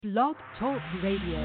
Blog Talk Radio.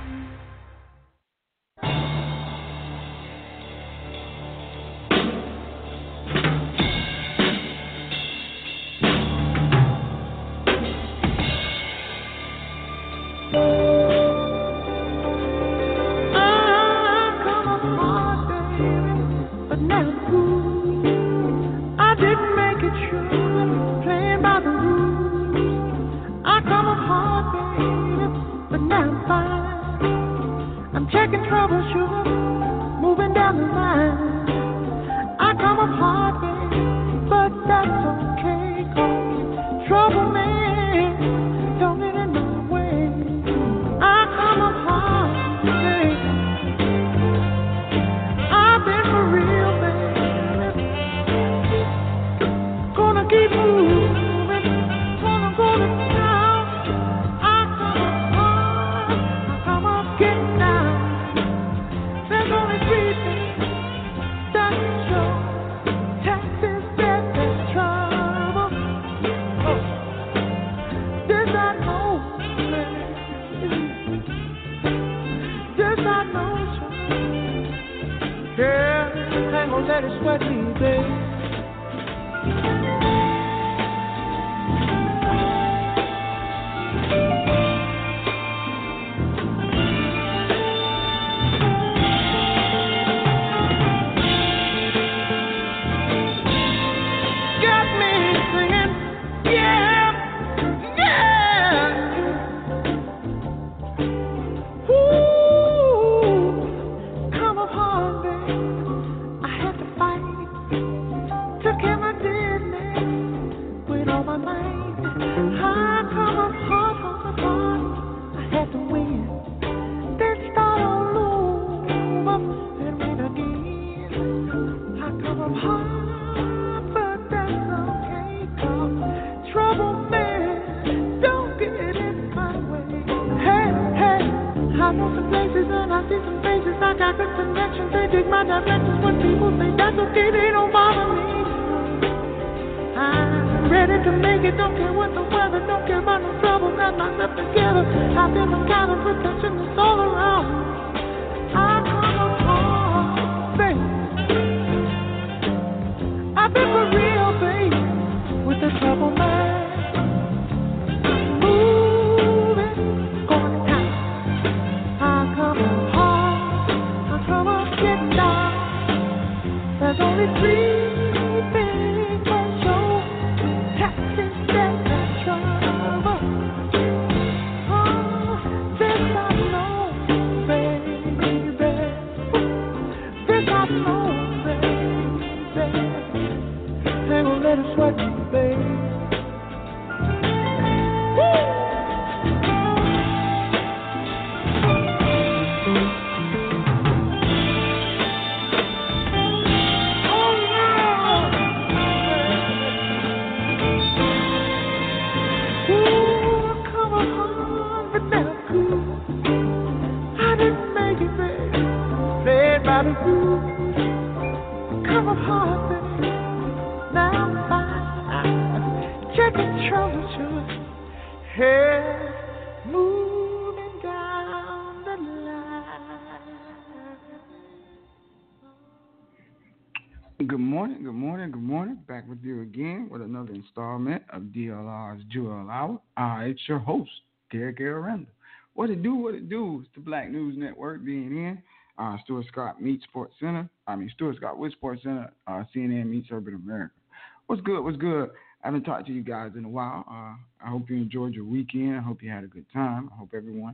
Back with you again with another installment of DLR's Jewel Hour. It's your host, Derek Aranda. What it do? It's the Black News Network being in. Stuart Scott meets Sports Center. Stuart Scott with Sports Center. CNN meets Urban America. What's good? I haven't talked to you guys in a while. I hope you enjoyed your weekend. I hope you had a good time. I hope everyone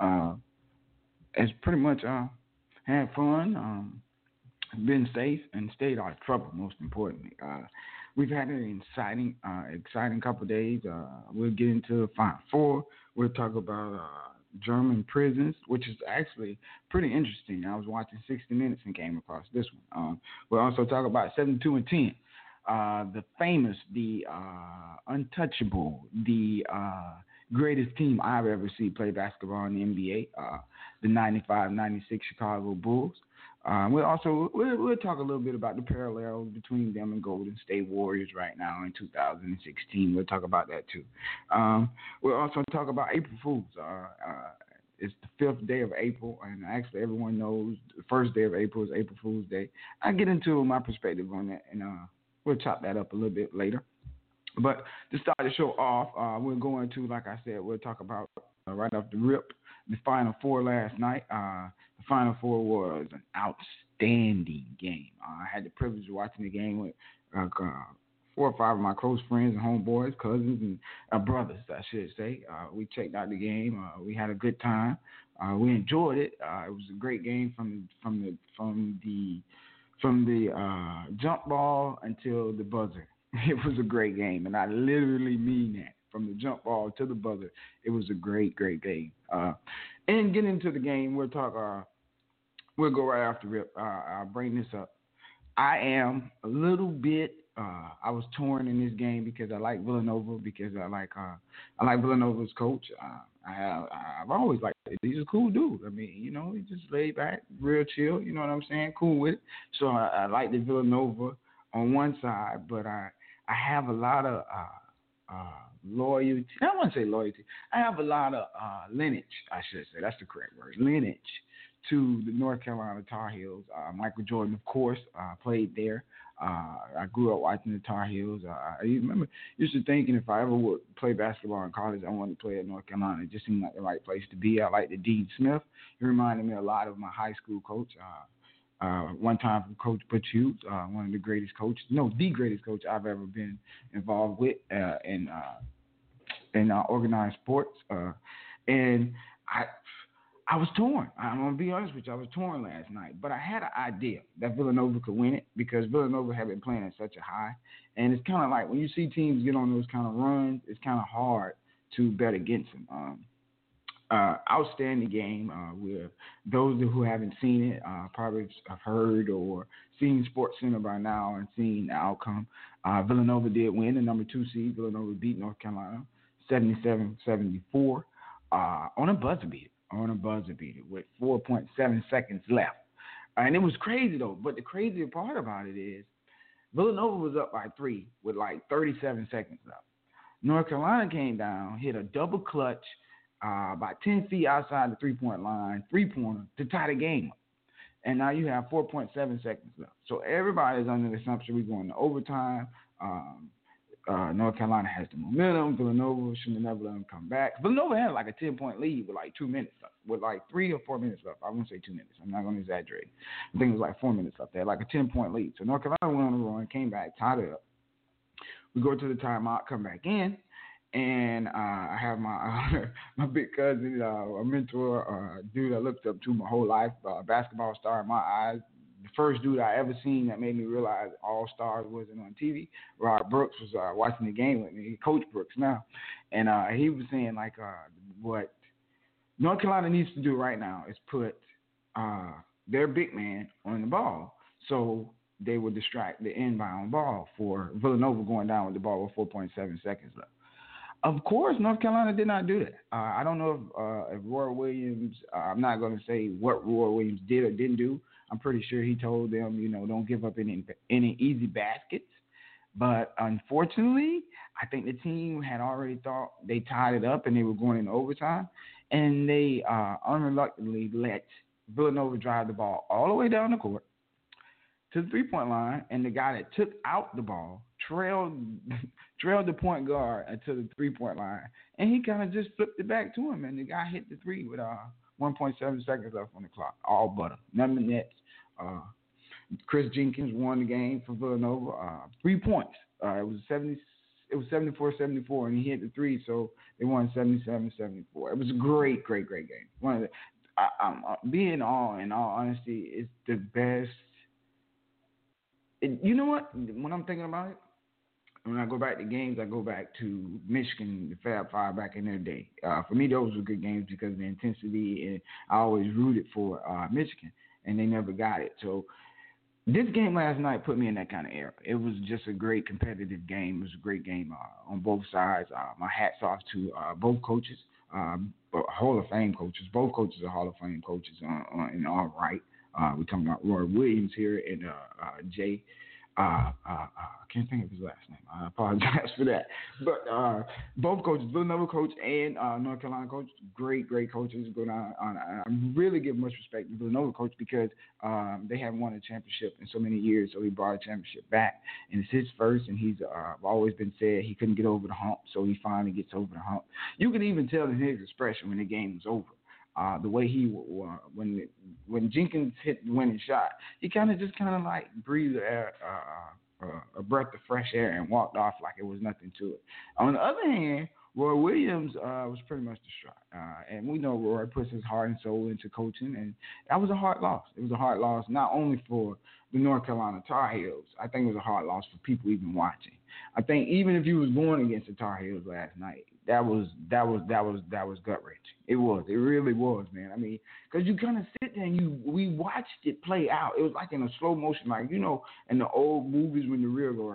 has pretty much had fun. Been safe and stayed out of trouble, most importantly. We've had an exciting couple of days. We'll get into Final Four. We'll talk about German prisons, which is actually pretty interesting. I was watching 60 Minutes and came across this one. We'll also talk about 72 and 10. The famous, the untouchable, the greatest team I've ever seen play basketball in the NBA, the 95-96 Chicago Bulls. We'll talk a little bit about the parallels between them and Golden State Warriors right now in 2016. We'll talk about that too. We'll also talk about April Fools. It's the fifth day of April, and actually everyone knows the first day of April is April Fool's Day. I get into my perspective on that, and we'll chop that up a little bit later. But to start the show off, we're going to, like I said, we'll talk about right off the rip the Final Four last night. The Final Four was an outstanding game. I had the privilege of watching the game with four or five of my close friends and homeboys, cousins, and brothers, I should say. We checked out the game. We had a good time. We enjoyed it. It was a great game from the jump ball until the buzzer. It was a great game, and I literally mean that. From the jump ball to the buzzer, it was a great, great game. And getting into the game, we'll talk. We'll go right after rip. I'll bring this up. I am a little bit. I was torn in this game because I like Villanova, because I like Villanova's coach. I've always liked it. He's a cool dude. I mean, he just laid back, real chill. You know what I'm saying? Cool with it. So I like the Villanova on one side, but I have a lot of loyalty. I don't want to say loyalty. I have a lot of lineage, I should say. That's the correct word. Lineage to the North Carolina Tar Heels. Michael Jordan, of course, played there. I grew up watching the Tar Heels. I remember used to thinking if I ever would play basketball in college, I wanted to play at North Carolina. It just seemed like the right place to be. I liked the Dean Smith. He reminded me a lot of my high school coach. One time from Coach Butch Hughes, one of the greatest coaches, the greatest coach I've ever been involved with in organized sports. And I was torn. I'm going to be honest with you. I was torn last night. But I had an idea that Villanova could win it because Villanova had been playing at such a high. And it's kind of like when you see teams get on those kind of runs, it's kind of hard to bet against them. Outstanding game. Where those who haven't seen it probably have heard or seen Sports Center by now and seen the outcome. Villanova did win, the number 2 seed. Villanova beat North Carolina 77-74 on a buzzer beater. With 4.7 seconds left. And it was crazy, though. But the crazier part about it is Villanova was up by 3 with like 37 seconds left. North Carolina came down, hit a double clutch about 10 feet outside the three-point line, three-pointer, to tie the game up. And now you have 4.7 seconds left. So everybody's under the assumption we're going to overtime. North Carolina has the momentum. Villanova should have never let them come back. Villanova had like a 10-point lead with like 2 minutes left, with like 3 or 4 minutes left. I won't say 2 minutes. I'm not going to exaggerate. I think it was like 4 minutes left. They had like a 10-point lead. So North Carolina went on the run, came back, tied it up. We go to the timeout, come back in, and I have my my big cousin, a mentor, a dude I looked up to my whole life, basketball star in my eyes. The first dude I ever seen that made me realize All Stars wasn't on TV. Rod Brooks was watching the game with me, Coach Brooks now, and he was saying like what North Carolina needs to do right now is put their big man on the ball so they would distract the inbound ball for Villanova going down with the ball with 4.7 seconds left. Of course, North Carolina did not do that. I don't know if Roy Williams, I'm not going to say what Roy Williams did or didn't do. I'm pretty sure he told them, don't give up any easy baskets. But unfortunately, I think the team had already thought they tied it up and they were going into overtime. And they unreluctantly let Villanova drive the ball all the way down the court to the three-point line. And the guy that took out the ball trailed the point guard to the three-point line. And he kind of just flipped it back to him. And the guy hit the three with 1.7 seconds left on the clock. All butter. None of the nets. Chris Jenkins won the game for Villanova. 3 points. It was 74-74, and he hit the three, so they won 77-74. It was a great, great, great game. One of the, in all honesty, it's the best. You know what? When I'm thinking about it, when I go back to games, I go back to Michigan, the Fab Five back in their day. For me, those were good games because of the intensity, and I always rooted for Michigan, and they never got it. So this game last night put me in that kind of era. It was just a great competitive game. It was a great game on both sides. My hat's off to both coaches, Hall of Fame coaches. Both coaches are Hall of Fame coaches in all right. We're talking about Roy Williams here and Jay. I can't think of his last name. I apologize for that. But both coaches, Villanova coach and North Carolina coach, great coaches. Go down on. I really give much respect to Villanova coach because they haven't won a championship in so many years, so he brought a championship back, and it's his first. And he's always been said he couldn't get over the hump, so he finally gets over the hump. You could even tell in his expression when the game was over. The way he when Jenkins hit the winning shot, he kind of like breathed a breath of fresh air and walked off like it was nothing to it. On the other hand, Roy Williams was pretty much distraught, and we know Roy puts his heart and soul into coaching, and that was a hard loss. It was a hard loss not only for the North Carolina Tar Heels. I think it was a hard loss for people even watching. I think even if you was going against the Tar Heels last night, that was gut wrenching. It really was, man. I mean, because you kind of sit there and we watched it play out. It was like in a slow motion, like in the old movies when the real go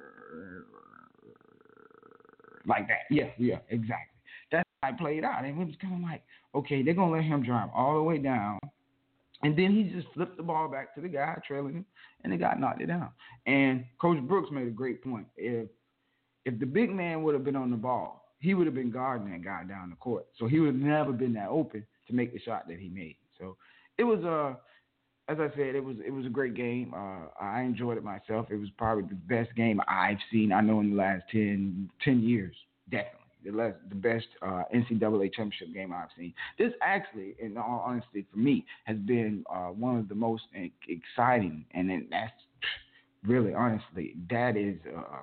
like that. Yeah, exactly. That's how it played out, and it was kind of like, okay, they're gonna let him drive all the way down. And then he just flipped the ball back to the guy trailing him, and the guy knocked it down. And Coach Brooks made a great point. If the big man would have been on the ball, he would have been guarding that guy down the court. So he would have never been that open to make the shot that he made. So it was as I said, it was a great game. I enjoyed it myself. It was probably the best game I've seen, I know, in the last 10 years, definitely. The best NCAA championship game I've seen. This actually, in all honesty, for me, has been one of the most exciting, and that's really, honestly, that is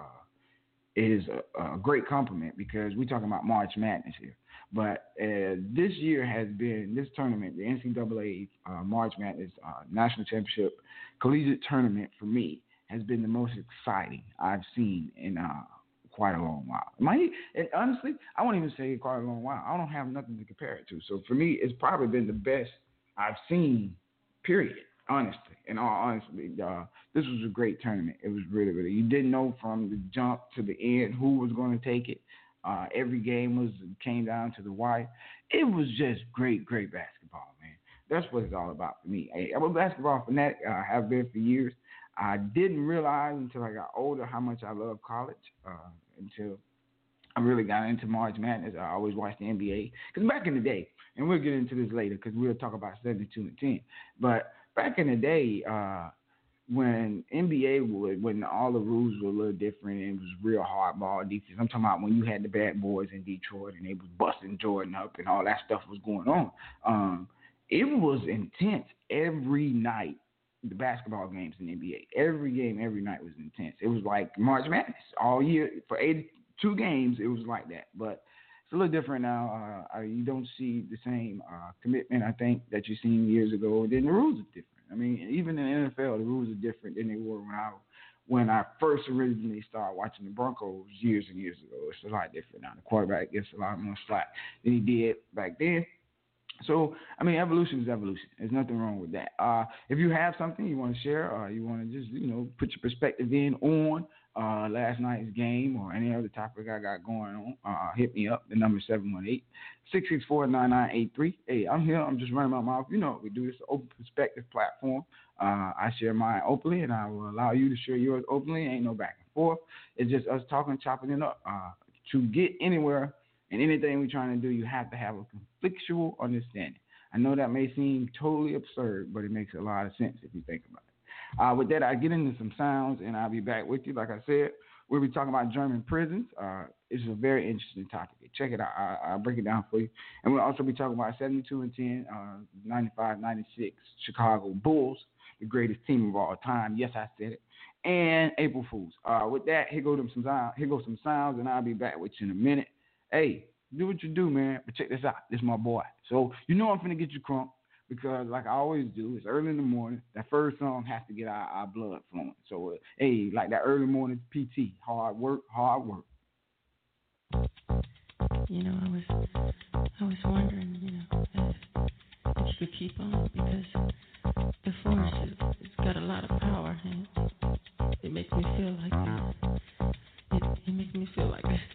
a great compliment because we're talking about March Madness here. But this year has been, this tournament, the NCAA March Madness National Championship Collegiate Tournament, for me, has been the most exciting I've seen in quite a long while. And honestly, I won't even say quite a long while. I don't have nothing to compare it to. So for me, it's probably been the best I've seen, period, honestly. In all honesty, this was a great tournament. It was really, really. You didn't know from the jump to the end who was going to take it. Every game came down to the wire. It was just great basketball, man. That's what it's all about for me. I'm a basketball fanatic. I have been for years. I didn't realize until I got older how much I love college, until I really got into March Madness. I always watched the NBA. Because back in the day, and we'll get into this later because we'll talk about 72 and 10. But back in the day, when when all the rules were a little different and it was real hardball defense, I'm talking about when you had the bad boys in Detroit and they was busting Jordan up and all that stuff was going on. It was intense every night. The basketball games in the NBA, every game, every night was intense. It was like March Madness all year. For 82 games, it was like that. But it's a little different now. You don't see the same commitment, I think, that you seen years ago. Then the rules are different. I mean, even in the NFL, the rules are different than they were when I first originally started watching the Broncos years and years ago. It's a lot different now. The quarterback gets a lot more slack than he did back then. So, I mean, evolution is evolution. There's nothing wrong with that. If you have something you want to share, you want to just, put your perspective in on last night's game or any other topic I got going on, hit me up. The number is 718-664-9983. Hey, I'm here. I'm just running my mouth. You know what we do. It's an open perspective platform. I share mine openly, and I will allow you to share yours openly. Ain't no back and forth. It's just us talking, chopping it up. To get anywhere in anything we're trying to do, you have to have a conflictual understanding. I know that may seem totally absurd, but it makes a lot of sense if you think about it. With that, I get into some sounds, and I'll be back with you. Like I said, we'll be talking about German prisons. It's a very interesting topic. Check it out. I'll break it down for you. And we'll also be talking about 72 and 10, 95-96 Chicago Bulls, the greatest team of all time. Yes, I said it. And April Fools. With that, here goes some sounds, and I'll be back with you in a minute. Hey, do what you do, man. But check this out. This is my boy. So you know I'm finna get you crunk because, like I always do, it's early in the morning. That first song has to get our blood flowing. So, hey, like that early morning PT. Hard work. I was wondering, if you could keep on because the force, it's got a lot of power and it makes me feel like it makes me feel like this.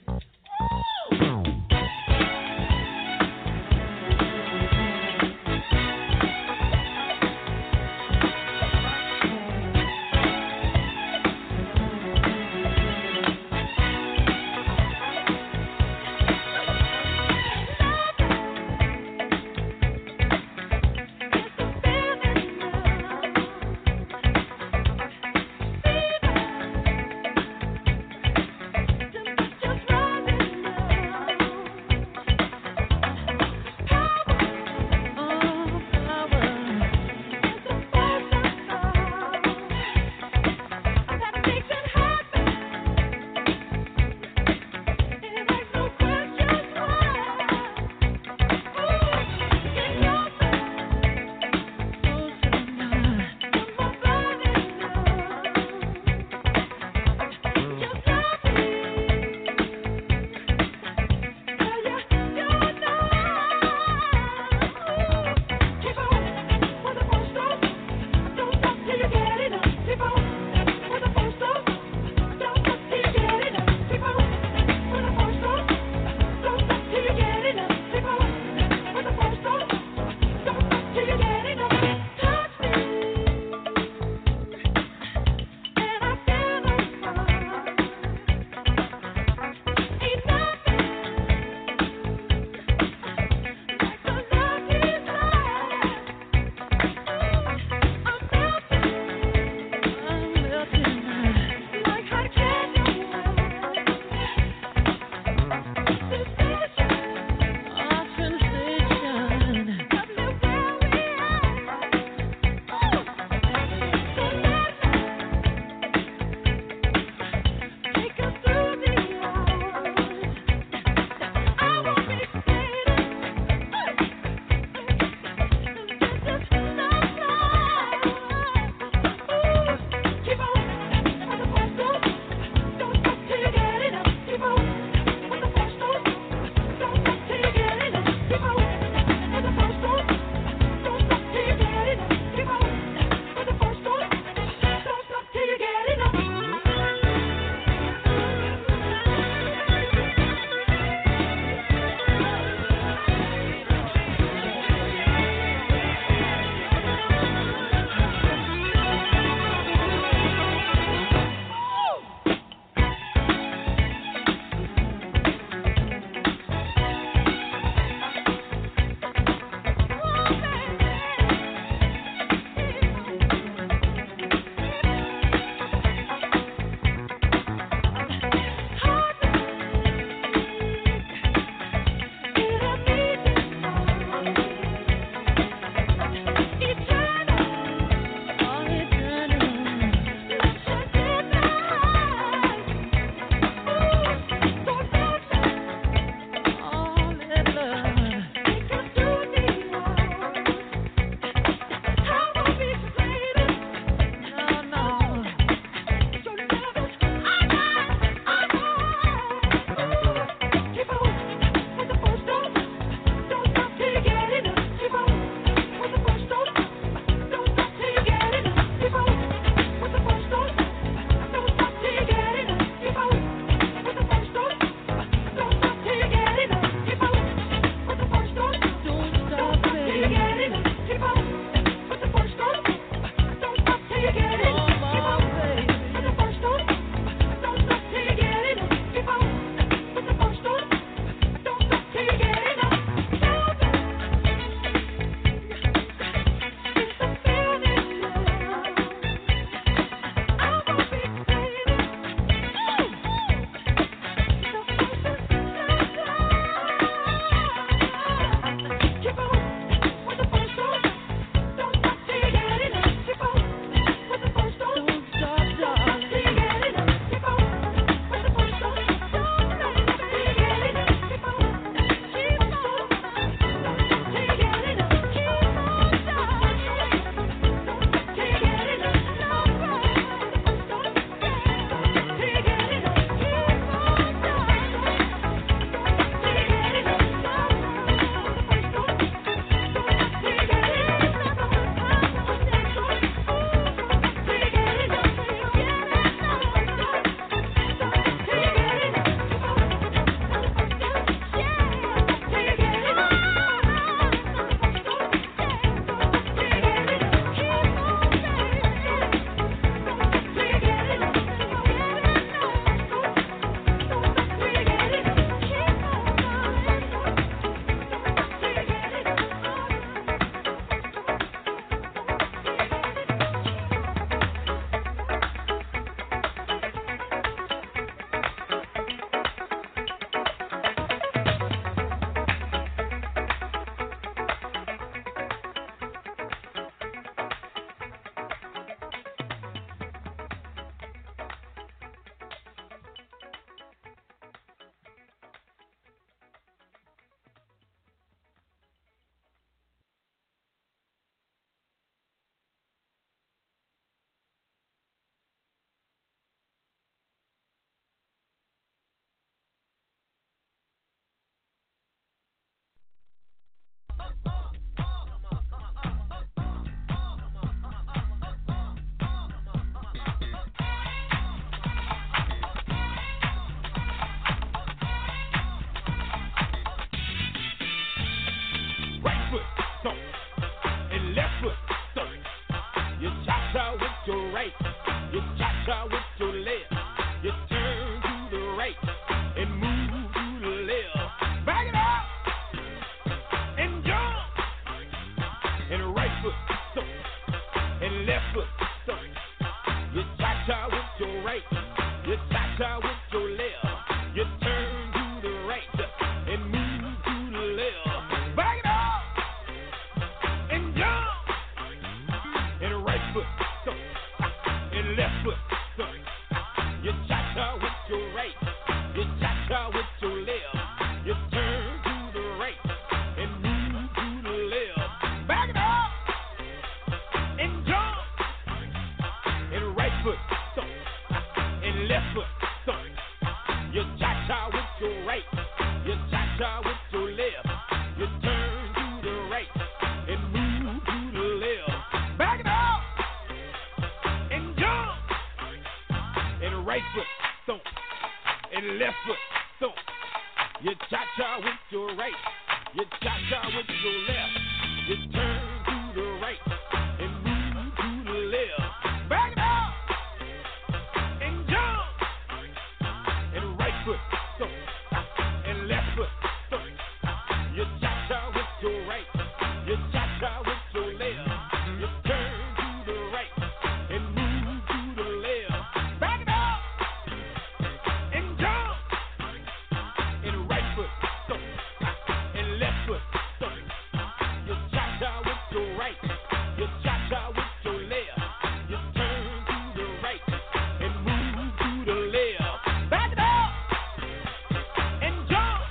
stomp, and left foot stomp. You cha-cha with your right, you cha-cha with your left. You turn to the right and move to the left. Back it up and jump. And right foot stomp, and left foot stomp. You cha-cha with your right, you cha-cha with your left. You turn to the right and move to the left. Back it up and jump. And right foot stomp, and left foot stomp. You cha-cha with your right, you cha-cha with your left. You turn to the right and move to the left. Back it up and jump. And right foot stomp, and left foot stomp. You cha-cha with your right, you cha-cha with your left. You turn to the right and move to the left. Back it up and jump. And right foot stomp, and left foot stomp. You cha-cha with your right, you cha-cha with your left. You turn to the right and move to the left. Back it up and jump. And right foot stomp, and left foot stomp. You cha-cha with your right, you cha-cha with your left. You turn to the right and move to the left. Back it up and jump. And right foot stomp, and left foot stomp. You cha-cha with your right, you cha-cha with your left. You turn to the right and move to the left. Back it up and jump.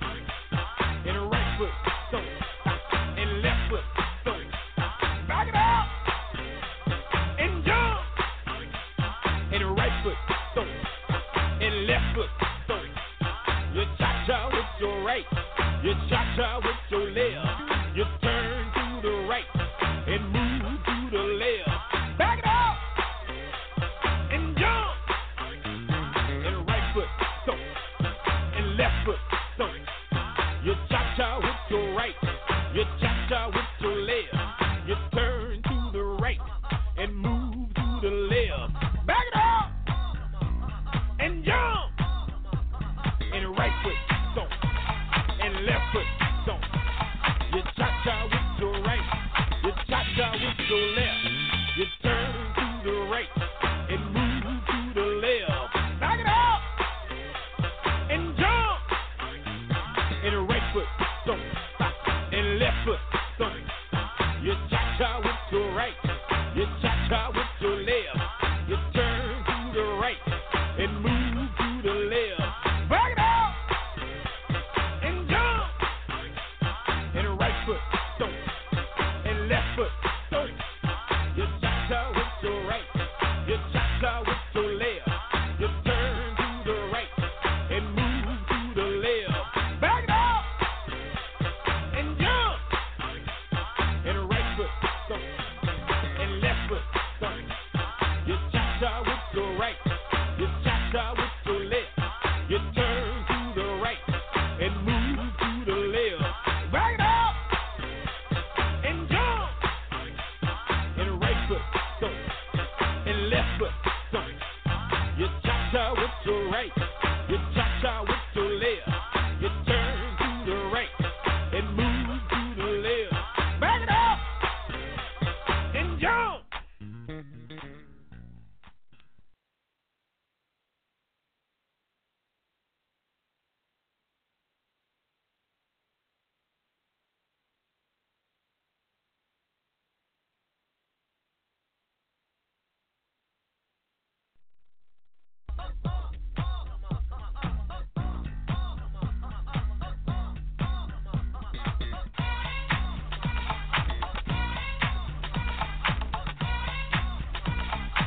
And right foot stomp, and left foot stomp. Back it up and jump. And right foot stomp, and left foot stomp. You cha-cha with your right, you cha-cha with your left. You turn to the right and move to the left. Back it up and jump. And right foot stomp, and left foot stomp. You cha-cha with your right, you cha-cha with your left. You turn to the right and move to the left. Back it up and jump. And right foot stomp, and left foot stomp. You cha-cha with your right, you cha-cha with your left. You turn to the right and move to the left. Back it up and jump. And right foot stomp, and left foot stomp. You cha-cha with your right, you cha-cha with your left. You turn to the right and move to the left. Back it up and jump. And right foot stomp, and left foot